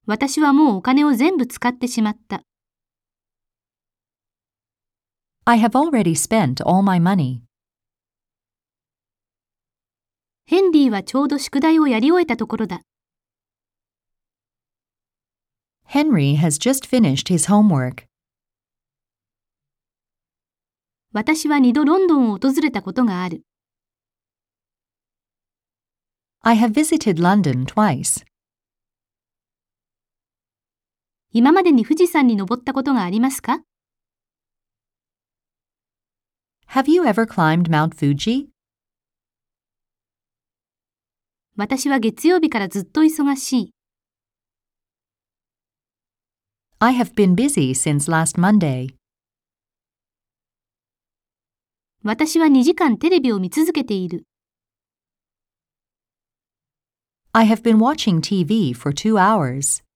私はもうお金を全部使ってしまった。 I have already spent all my money. ヘンリーはちょうど宿題をやり終えたところだ。 Henry has just finished his homework. 私は2度ロンドンを訪れたことがある。 I have visited London twice. 今までに富士山に登ったことがありますか？ Have you ever climbed Mount Fuji? 私は月曜日からずっと忙しい。 I have been busy since last Monday. 私は2時間テレビを見続けている。 I have been watching TV for 2 hours.